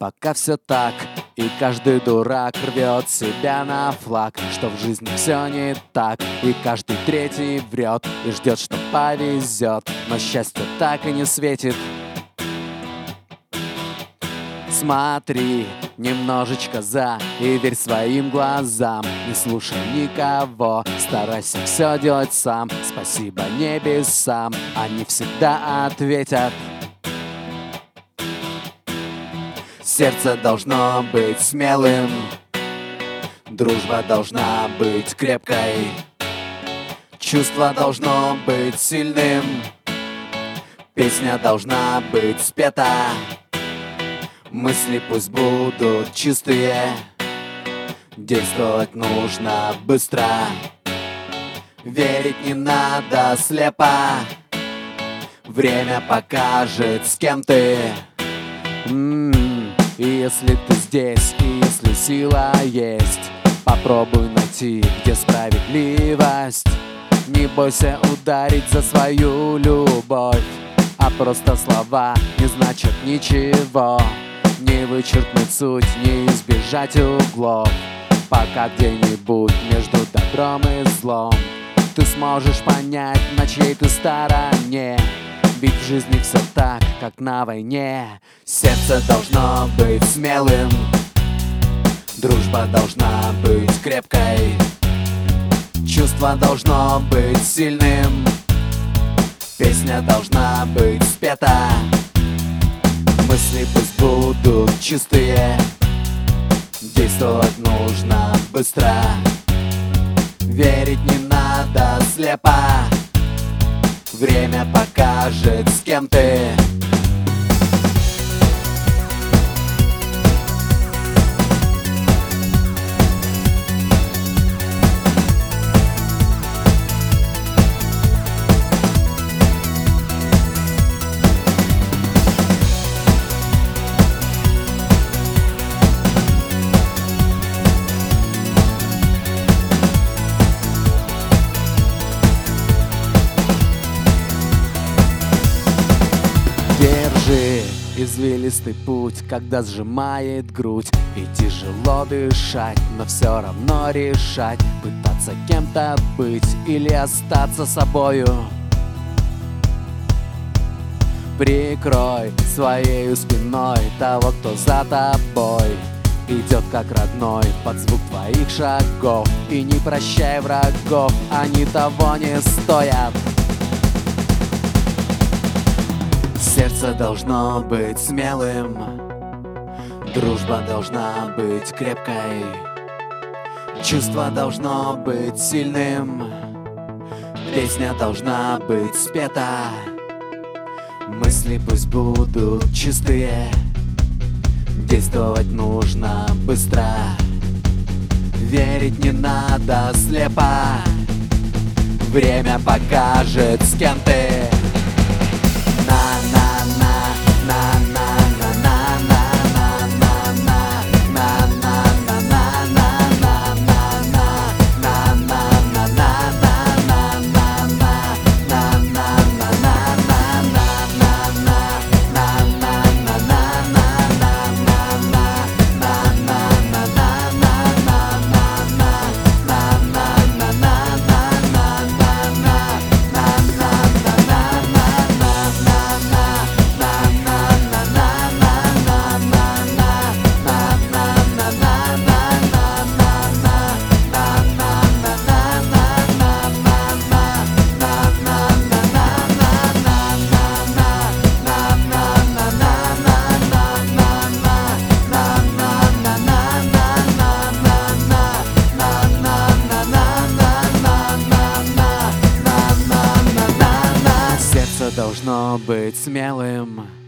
пока все так. И каждый дурак рвет себя на флаг, что в жизни все не так. И каждый третий врет и ждет, что повезет, но счастье так и не светит. Смотри немножечко за и верь своим глазам. Не слушай никого, старайся все делать сам. Спасибо небесам, они всегда ответят. Сердце должно быть смелым, дружба должна быть крепкой, чувство должно быть сильным, песня должна быть спета. Мысли пусть будут чистые, действовать нужно быстро, верить не надо слепо. Время покажет, с кем ты. И если ты здесь, и если сила есть, попробуй найти, где справедливость. Не бойся ударить за свою любовь, а просто слова не значат ничего. Не вычеркнуть суть, не избежать углов, пока где-нибудь между добром и злом ты сможешь понять, на чьей ты стороне. Ведь в жизни все так, как на войне. Сердце должно быть смелым, дружба должна быть крепкой, чувство должно быть сильным, песня должна быть спета. Мысли пусть будут чистые, действовать нужно быстро, верить не надо слепо. Время покажет, с кем ты. Держи извилистый путь, когда сжимает грудь и тяжело дышать, но все равно решать, пытаться кем-то быть или остаться собою. Прикрой своей спиной того, кто за тобой идет как родной под звук твоих шагов. И не прощай врагов, они того не стоят. Сердце должно быть смелым, дружба должна быть крепкой, чувство должно быть сильным, песня должна быть спета. Мысли пусть будут чистые, действовать нужно быстро, верить не надо слепо. Время покажет, с кем ты. Должно быть смелым.